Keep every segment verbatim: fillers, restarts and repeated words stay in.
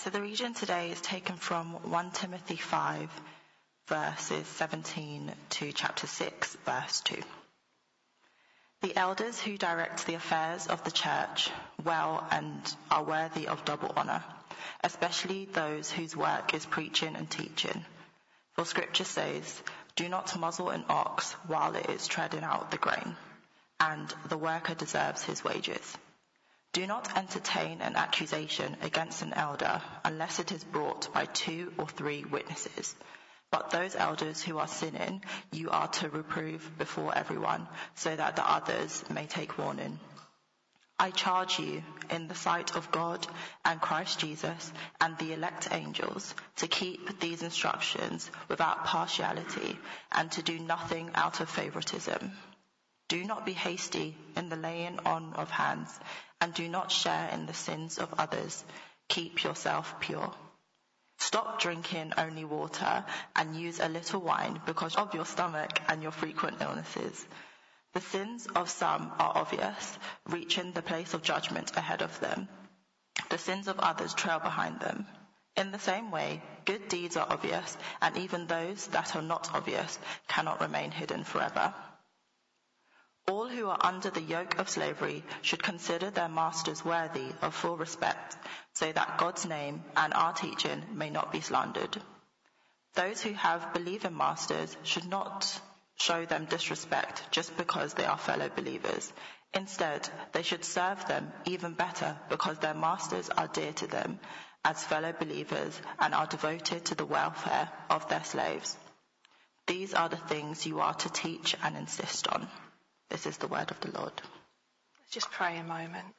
So the reading today is taken from First Timothy five, verses seventeen to chapter six, verse two. The elders who direct the affairs of the church well and are worthy of double honor, especially those whose work is preaching and teaching. For scripture says, "Do not muzzle an ox while it is treading out the grain, and the worker deserves his wages. Do not entertain an accusation against an elder unless it is brought by two or three witnesses. But those elders who are sinning, you are to reprove before everyone, so that the others may take warning. I charge you in the sight of God and Christ Jesus and the elect angels to keep these instructions without partiality and to do nothing out of favoritism. Do not be hasty in the laying on of hands, and do not share in the sins of others. Keep yourself pure. Stop drinking only water and use a little wine because of your stomach and your frequent illnesses. The sins of some are obvious, reaching the place of judgment ahead of them. The sins of others trail behind them. In the same way, good deeds are obvious, and even those that are not obvious cannot remain hidden forever. All who are under the yoke of slavery should consider their masters worthy of full respect, so that God's name and our teaching may not be slandered. Those who have believing masters should not show them disrespect just because they are fellow believers. Instead, they should serve them even better because their masters are dear to them as fellow believers and are devoted to the welfare of their slaves. These are the things you are to teach and insist on. This is the word of the Lord. Let's just pray a moment.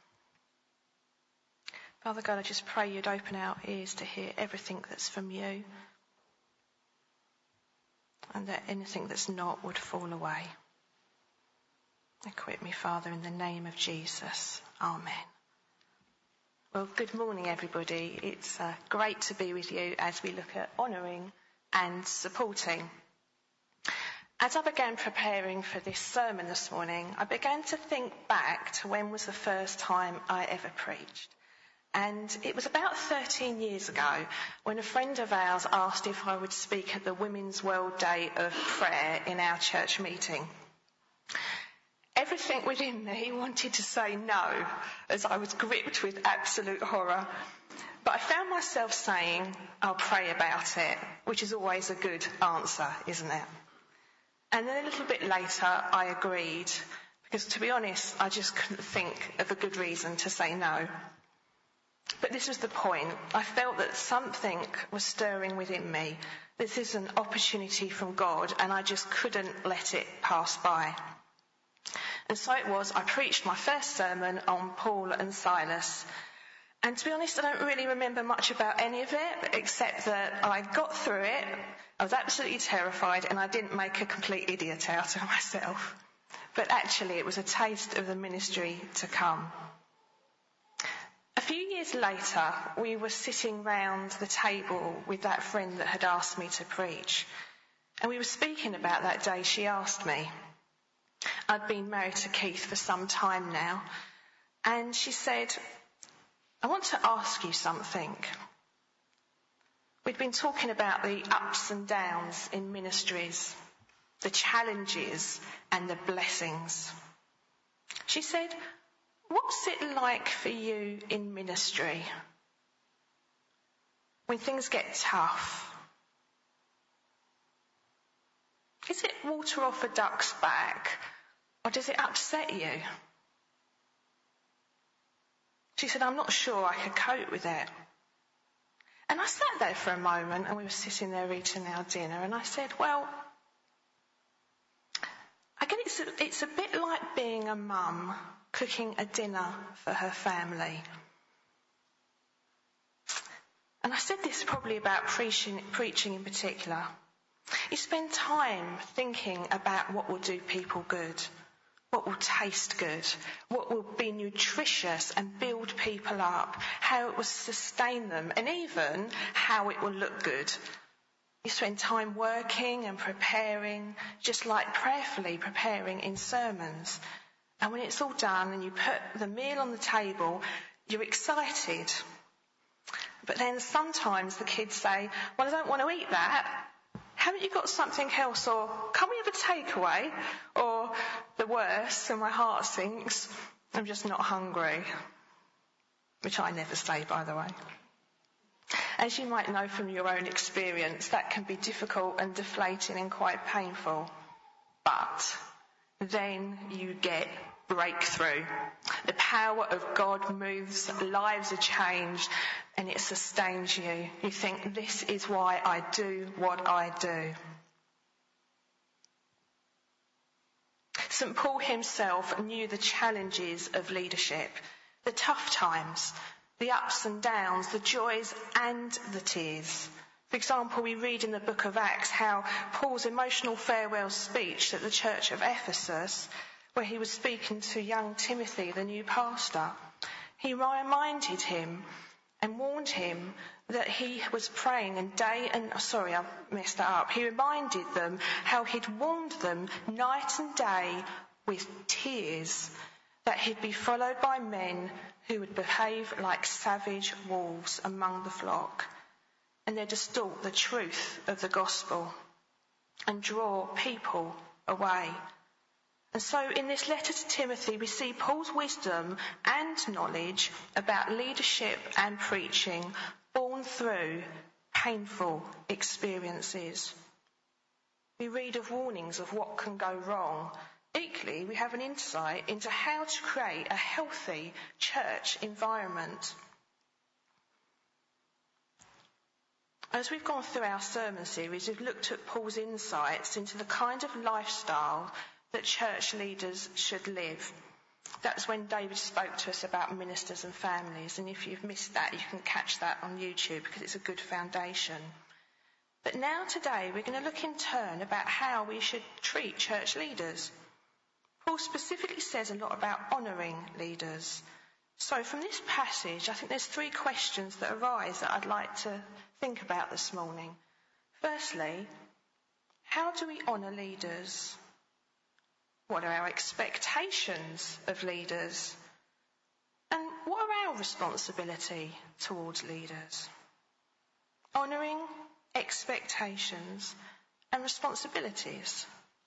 Father God, I just pray you'd open our ears to hear everything that's from you, and that anything that's not would fall away. Equip me, Father, in the name of Jesus. Amen. Well, good morning, everybody. It's uh, great to be with you as we look at honouring and supporting. As I began preparing for this sermon this morning, I began to think back to when was the first time I ever preached. And it was about thirteen years ago when a friend of ours asked if I would speak at the Women's World Day of Prayer in our church meeting. Everything within me wanted to say no, as I was gripped with absolute horror. But I found myself saying, I'll pray about it, which is always a good answer, isn't it? And then a little bit later, I agreed, because to be honest, I just couldn't think of a good reason to say no. But this was the point. I felt that something was stirring within me. This is an opportunity from God, and I just couldn't let it pass by. And so it was, I preached my first sermon on Paul and Silas. And to be honest, I don't really remember much about any of it, except that I got through it, I was absolutely terrified, and I didn't make a complete idiot out of myself. But actually, it was a taste of the ministry to come. A few years later, we were sitting round the table with that friend that had asked me to preach. And we were speaking about that day she asked me. I'd been married to Keith for some time now. And she said, I want to ask you something. We'd been talking about the ups and downs in ministries, the challenges and the blessings. She said, what's it like for you in ministry when things get tough? Is it water off a duck's back, or does it upset you? She said, I'm not sure I could cope with it. And I sat there for a moment, and we were sitting there eating our dinner, and I said, well, I guess it's a, it's a bit like being a mum cooking a dinner for her family. And I said this probably about preaching, preaching in particular. You spend time thinking about what will do people good, what will taste good, what will be nutritious and build people up, how it will sustain them, and even how it will look good. You spend time working and preparing, just like prayerfully preparing in sermons. And when it's all done and you put the meal on the table, you're excited. But then sometimes the kids say, well, I don't want to eat that. Haven't you got something else? Or can we have a takeaway? Or the worst, and my heart sinks, I'm just not hungry. Which I never say, by the way. As you might know from your own experience, that can be difficult and deflating and quite painful. But then you get breakthrough. The power of God moves, lives are changed, and it sustains you. You think, this is why I do what I do. Saint Paul himself knew the challenges of leadership, the tough times, the ups and downs, the joys and the tears. For example, we read in the book of Acts how Paul's emotional farewell speech at the church of Ephesus, where he was speaking to young Timothy, the new pastor, he reminded him and warned him that he was praying and day and, sorry, I messed that up. He reminded them how he'd warned them night and day with tears that he'd be followed by men who would behave like savage wolves among the flock, and they'd distort the truth of the gospel and draw people away. And so in this letter to Timothy, we see Paul's wisdom and knowledge about leadership and preaching born through painful experiences. We read of warnings of what can go wrong. Equally, we have an insight into how to create a healthy church environment. As we've gone through our sermon series, we've looked at Paul's insights into the kind of lifestyle that church leaders should live. That was when David spoke to us about ministers and families, and if you've missed that, you can catch that on YouTube because it's a good foundation. But now today we're going to look in turn about how we should treat church leaders. Paul specifically says a lot about honouring leaders. So from this passage, I think there's three questions that arise that I'd like to think about this morning. Firstly, how do we honour leaders? What are our expectations of leaders? And what are our responsibility towards leaders? Honouring, expectations, and responsibilities.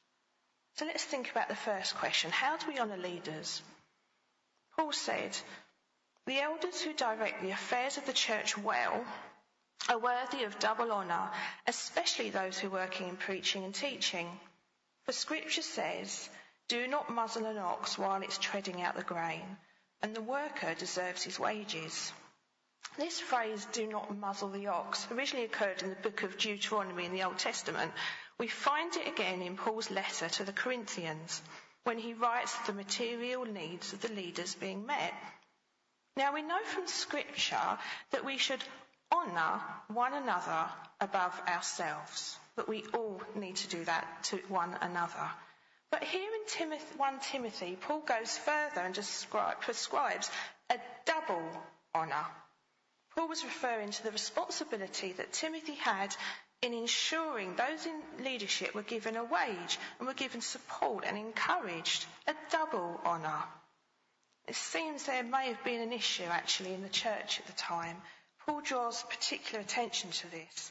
So let's think about the first question. How do we honour leaders? Paul said, the elders who direct the affairs of the church well are worthy of double honour, especially those who are working in preaching and teaching. For Scripture says, do not muzzle an ox while it's treading out the grain, and the worker deserves his wages. This phrase, do not muzzle the ox, originally occurred in the book of Deuteronomy in the Old Testament. We find it again in Paul's letter to the Corinthians, when he writes the material needs of the leaders being met. Now we know from Scripture that we should honour one another above ourselves, that we all need to do that to one another. But here in Timothy, First Timothy, Paul goes further and describe, prescribes a double honour. Paul was referring to the responsibility that Timothy had in ensuring those in leadership were given a wage and were given support and encouraged, a double honour. It seems there may have been an issue actually in the church at the time. Paul draws particular attention to this,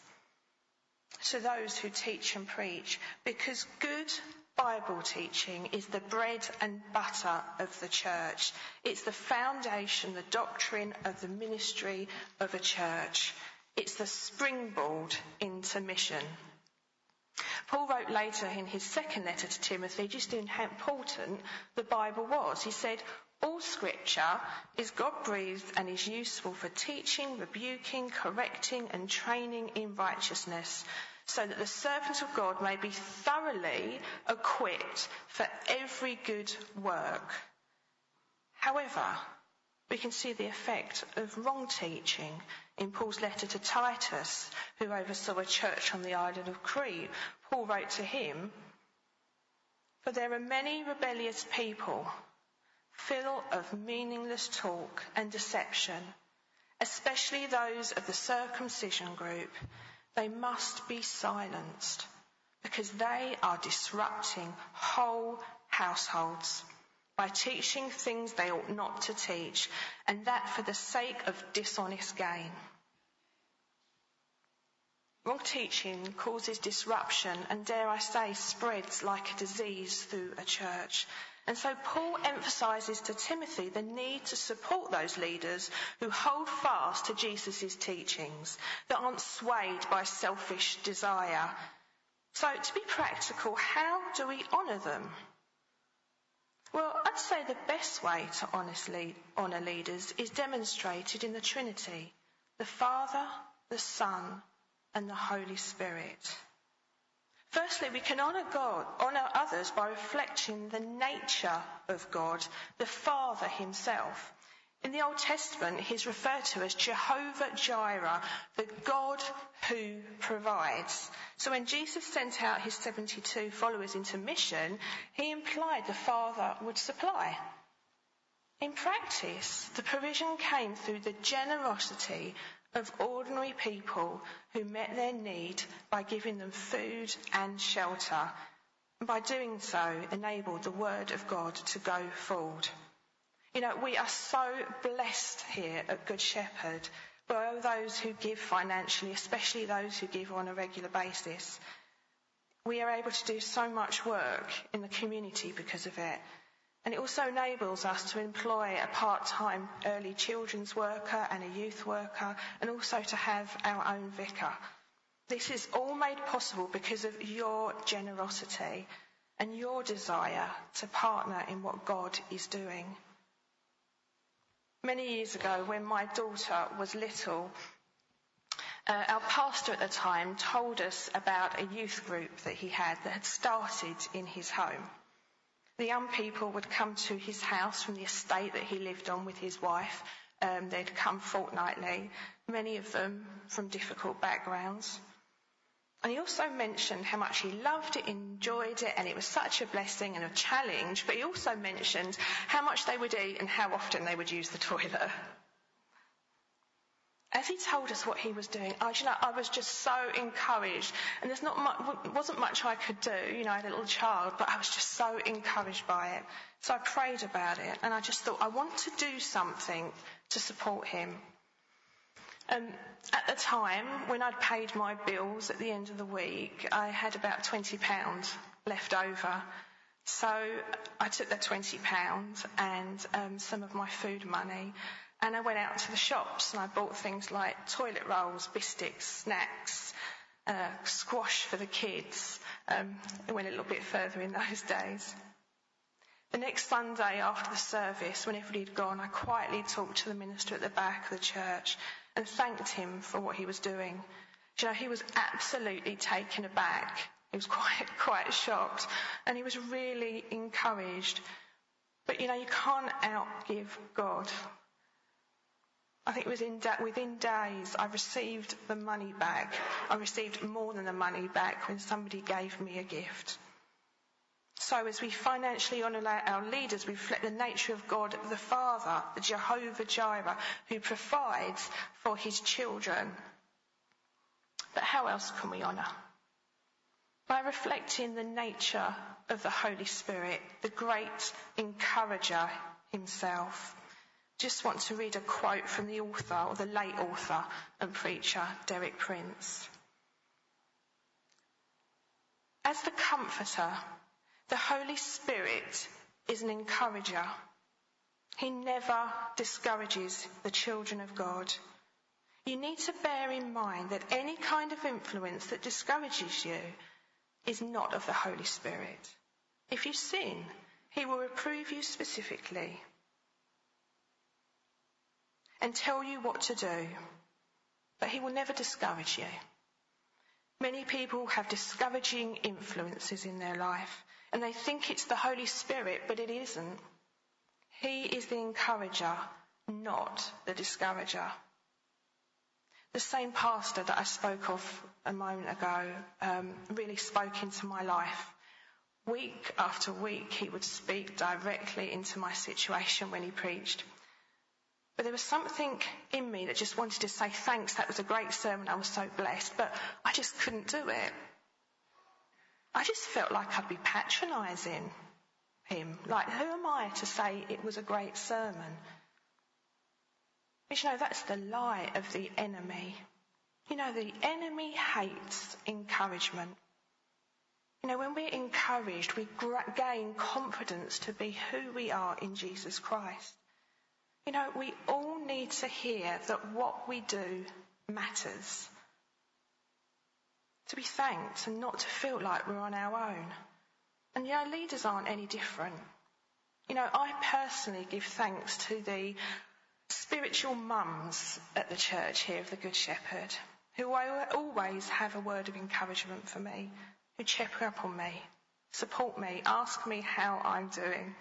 to those who teach and preach, because good Bible teaching is the bread and butter of the church. It's the foundation, the doctrine of the ministry of a church. It's the springboard into mission. Paul wrote later in his second letter to Timothy just in how important the Bible was. He said, all Scripture is God-breathed and is useful for teaching, rebuking, correcting and training in righteousness, so that the servant of God may be thoroughly equipped for every good work. However, we can see the effect of wrong teaching in Paul's letter to Titus, who oversaw a church on the island of Crete. Paul wrote to him, for there are many rebellious people, full of meaningless talk and deception, especially those of the circumcision group. They must be silenced because they are disrupting whole households by teaching things they ought not to teach, and that for the sake of dishonest gain. Wrong teaching causes disruption and, dare I say, spreads like a disease through a church. And so Paul emphasises to Timothy the need to support those leaders who hold fast to Jesus' teachings, that aren't swayed by selfish desire. So to be practical, how do we honour them? Well, I'd say the best way to honestly honour leaders is demonstrated in the Trinity, the Father, the Son, and the Holy Spirit. Firstly, we can honour God, honour others by reflecting the nature of God, the Father himself. In the Old Testament, he's referred to as Jehovah Jireh, the God who provides. So when Jesus sent out his seventy-two followers into mission, he implied the Father would supply. In practice, the provision came through the generosity of ordinary people who met their need by giving them food and shelter, and by doing so enabled the word of God to go forward. You know, we are so blessed here at Good Shepherd by those who give financially, especially those who give on a regular basis. We are able to do so much work in the community because of it. And it also enables us to employ a part-time early children's worker and a youth worker, and also to have our own vicar. This is all made possible because of your generosity and your desire to partner in what God is doing. Many years ago, when my daughter was little, uh, our pastor at the time told us about a youth group that he had that had started in his home. The young people would come to his house from the estate that he lived on with his wife. Um, they'd come fortnightly, many of them from difficult backgrounds. And he also mentioned how much he loved it, enjoyed it, and it was such a blessing and a challenge. But he also mentioned how much they would eat and how often they would use the toilet. As he told us what he was doing, I, you know, I was just so encouraged. And there's not much, wasn't much I could do, you know, a little child, but I was just so encouraged by it. So I prayed about it, and I just thought, I want to do something to support him. Um, at the time, when I'd paid my bills at the end of the week, I had about twenty pounds left over. So I took that twenty pounds and um, some of my food money, and I went out to the shops and I bought things like toilet rolls, biscuits, snacks, uh, squash for the kids. Um, it went a little bit further in those days. The next Sunday after the service, when everybody had gone, I quietly talked to the minister at the back of the church and thanked him for what he was doing. You know, he was absolutely taken aback. He was quite, quite shocked, and he was really encouraged. But, you know, you can't outgive God. I think it was in da- within days I received the money back. I received more than the money back when somebody gave me a gift. So as we financially honour our leaders, we reflect the nature of God, the Father, the Jehovah Jireh, who provides for his children. But how else can we honour? By reflecting the nature of the Holy Spirit, the great encourager himself. Just want to read a quote from the author, or the late author and preacher, Derek Prince. As the comforter, the Holy Spirit is an encourager. He never discourages the children of God. You need to bear in mind that any kind of influence that discourages you is not of the Holy Spirit. If you sin, he will reprove you specifically and tell you what to do, but he will never discourage you. Many people have discouraging influences in their life, and they think it's the Holy Spirit, but it isn't. He is the encourager, not the discourager. The same pastor that I spoke of a moment ago um, really spoke into my life. Week after week, he would speak directly into my situation when he preached. But there was something in me that just wanted to say, thanks, that was a great sermon, I was so blessed, but I just couldn't do it. I just felt like I'd be patronising him. Like, who am I to say it was a great sermon? But you know, that's the lie of the enemy. You know, the enemy hates encouragement. You know, when we're encouraged, we gain confidence to be who we are in Jesus Christ. You know, we all need to hear that what we do matters. To be thanked and not to feel like we're on our own. And, you know, leaders aren't any different. You know, I personally give thanks to the spiritual mums at the church here of the Good Shepherd, who always have a word of encouragement for me, who check up on me, support me, ask me how I'm doing.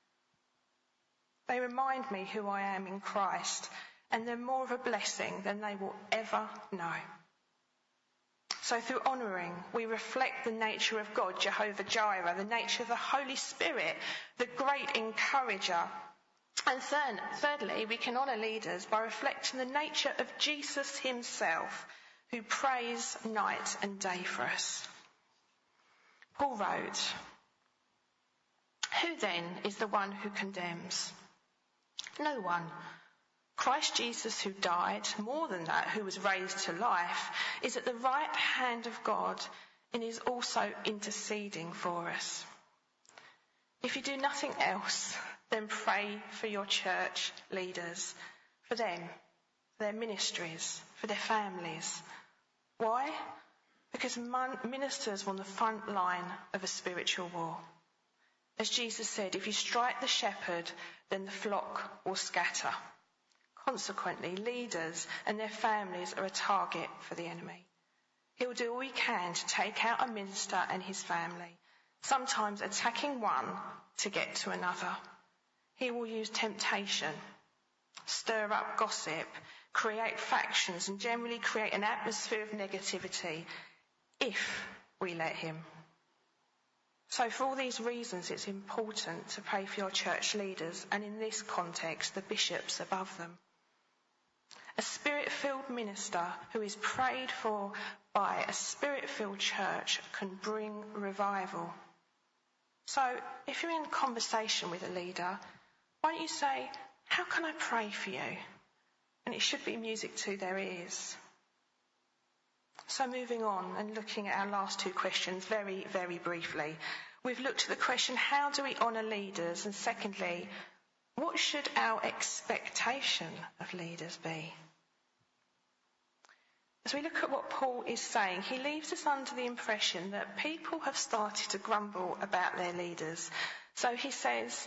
They remind me who I am in Christ, and they're more of a blessing than they will ever know. So through honouring, we reflect the nature of God, Jehovah Jireh, the nature of the Holy Spirit, the great encourager. And third, thirdly, we can honour leaders by reflecting the nature of Jesus himself, who prays night and day for us. Paul wrote, "Who then is the one who condemns? No one. Christ Jesus, who died, more than that, who was raised to life, is at the right hand of God and is also interceding for us. If you do nothing else, then pray for your church leaders, for them, for their ministries, for their families. Why? Because ministers are on the front line of a spiritual war. As Jesus said, if you strike the shepherd, then the flock will scatter. Consequently, leaders and their families are a target for the enemy. He will do all he can to take out a minister and his family, sometimes attacking one to get to another. He will use temptation, stir up gossip, create factions, and generally create an atmosphere of negativity if we let him. So for all these reasons, it's important to pray for your church leaders, and in this context, the bishops above them. A spirit-filled minister who is prayed for by a spirit-filled church can bring revival. So if you're in conversation with a leader, why don't you say, how can I pray for you? And it should be music to their ears. So moving on and looking at our last two questions very, very briefly. We've looked at the question, how do we honour leaders? And secondly, what should our expectation of leaders be? As we look at what Paul is saying, he leaves us under the impression that people have started to grumble about their leaders. So he says,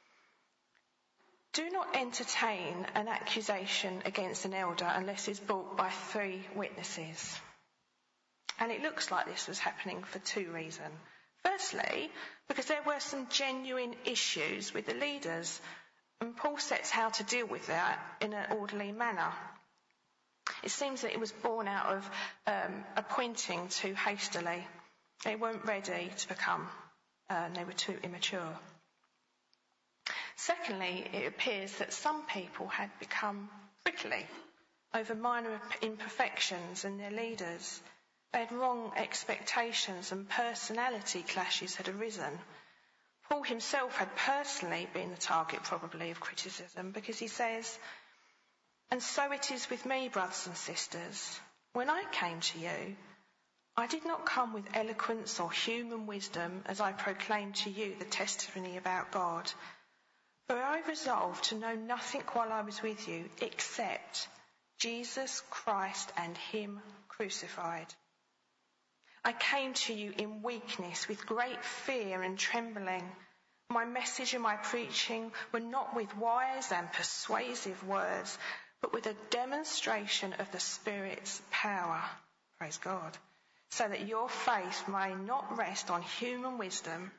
do not entertain an accusation against an elder unless it's brought by three witnesses. And it looks like this was happening for two reasons. Firstly, because there were some genuine issues with the leaders, and Paul sets how to deal with that in an orderly manner. It seems that it was born out of um, appointing too hastily. They weren't ready to become, uh, they were too immature. Secondly, it appears that some people had become prickly over minor imperfections in their leaders. They had wrong expectations and personality clashes had arisen. Paul himself had personally been the target probably of criticism because he says, and so it is with me, brothers and sisters. When I came to you, I did not come with eloquence or human wisdom as I proclaimed to you the testimony about God. For I resolved to know nothing while I was with you except Jesus Christ and him crucified. I came to you in weakness, with great fear and trembling. My message and my preaching were not with wise and persuasive words, but with a demonstration of the Spirit's power. Praise God. So that your faith may not rest on human wisdom.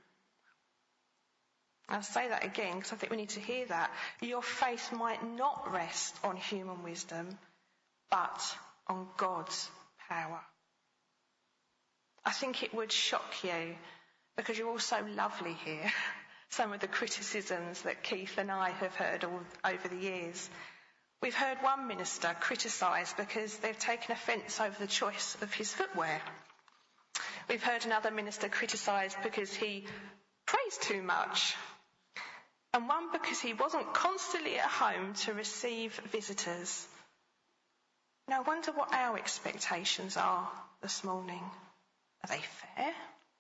I'll say that again because I think we need to hear that. Your faith might not rest on human wisdom, but on God's power. I think it would shock you, because you're all so lovely here, some of the criticisms that Keith and I have heard all over the years. We've heard one minister criticised because they've taken offence over the choice of his footwear. We've heard another minister criticised because he prays too much. And one because he wasn't constantly at home to receive visitors. Now, I wonder what our expectations are this morning. Are they fair?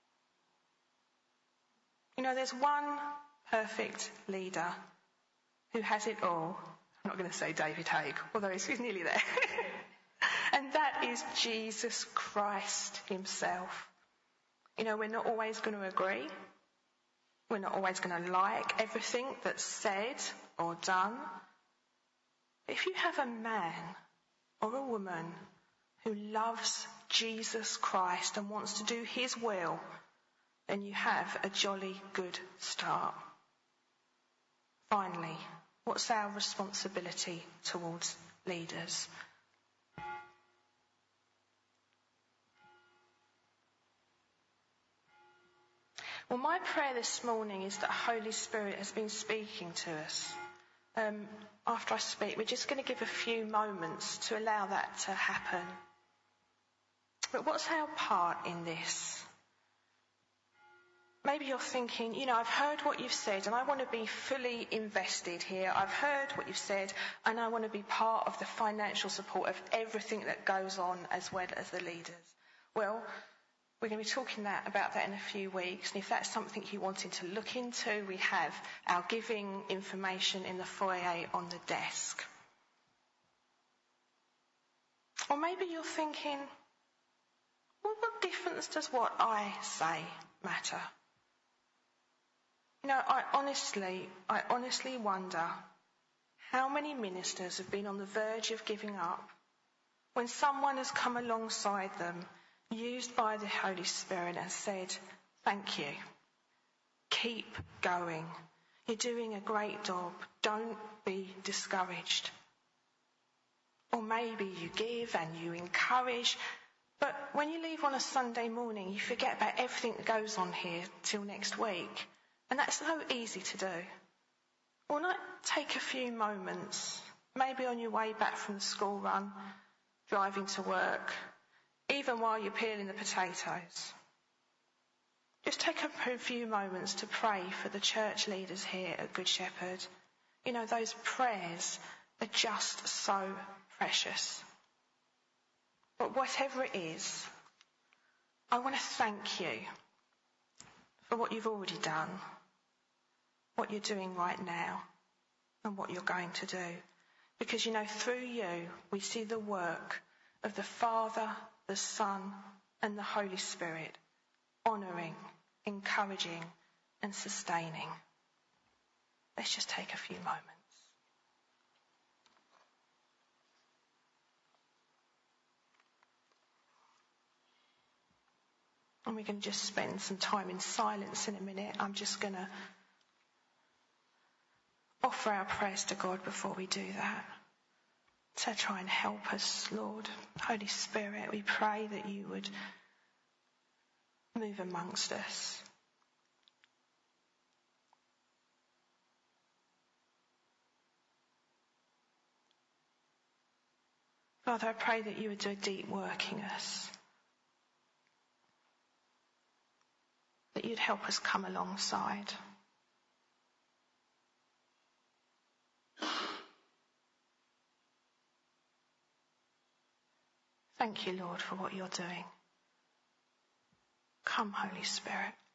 You know, there's one perfect leader who has it all. I'm not going to say David Haig, although he's nearly there. And that is Jesus Christ himself. You know, we're not always going to agree. We're not always going to like everything that's said or done. But if you have a man or a woman who loves Jesus Christ and wants to do his will, then you have a jolly good start. Finally, what's our responsibility towards leaders? Well, my prayer this morning is that Holy Spirit has been speaking to us. Um, after I speak, we're just going to give a few moments to allow that to happen. But what's our part in this? Maybe you're thinking, you know, I've heard what you've said and I want to be fully invested here. I've heard what you've said and I want to be part of the financial support of everything that goes on as well as the leaders. Well, we're going to be talking that, about that in a few weeks. And if that's something you're wanting to look into, we have our giving information in the foyer on the desk. Or maybe you're thinking, well, what difference does what I say matter? You know, I honestly, I honestly wonder how many ministers have been on the verge of giving up when someone has come alongside them, used by the Holy Spirit, and said, thank you, keep going, you're doing a great job, don't be discouraged. Or maybe you give and you encourage, but when you leave on a Sunday morning, you forget about everything that goes on here till next week. And that's so easy to do. Why not take a few moments, maybe on your way back from the school run, driving to work, even while you're peeling the potatoes. Just take a few moments to pray for the church leaders here at Good Shepherd. You know, those prayers are just so precious. But whatever it is, I want to thank you for what you've already done, what you're doing right now, and what you're going to do. Because, you know, through you, we see the work of the Father, the Son, and the Holy Spirit, honouring, encouraging, and sustaining. Let's just take a few moments. And we can just spend some time in silence in a minute. I'm just going to offer our prayers to God before we do that. To try and help us, Lord. Holy Spirit, we pray that you would move amongst us. Father, I pray that you would do a deep work in us. That you'd help us come alongside. Thank you, Lord, for what you're doing. Come, Holy Spirit.